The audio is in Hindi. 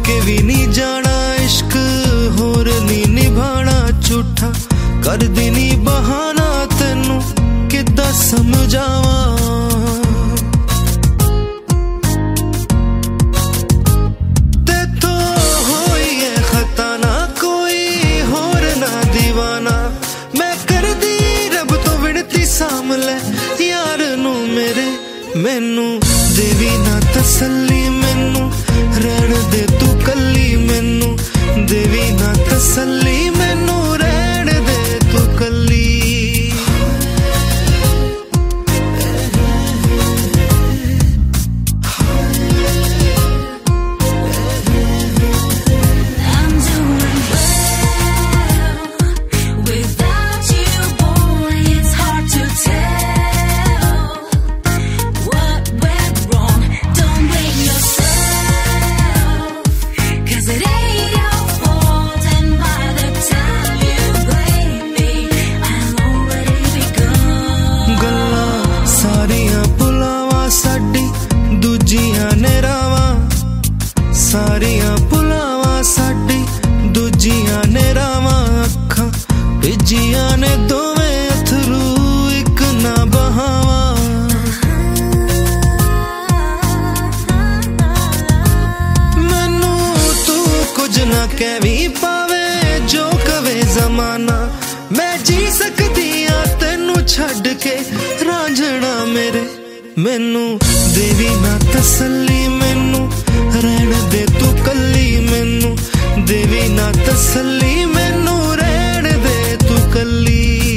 के भी नहीं जाना इश्क होर नहीं निभाना झूठा कर दी नहीं बहाना तेनू किद्दां समझावां यार नू मेरे मैनू देवी ना तसल्ली मैनू रहन दे तू कल्ली मैनू देवी ना तसल्ली मैनू रहन दे तू कल्ली सारियां भुलावां साडी दूजियां ने रावां अखां भिजियां ने दोवें अथरू इक ना बहावां मैनू तू कुछ ना कहवी पावे जो कवे जमाना मैं जी सकदी आ तेनू छड्ड के रांझणा मेरे मैनू देवी ना तसल्ली मैनू रहन दे तू कल्ली मैनू देवी ना तसल्ली मैनू रहन दे तू कल्ली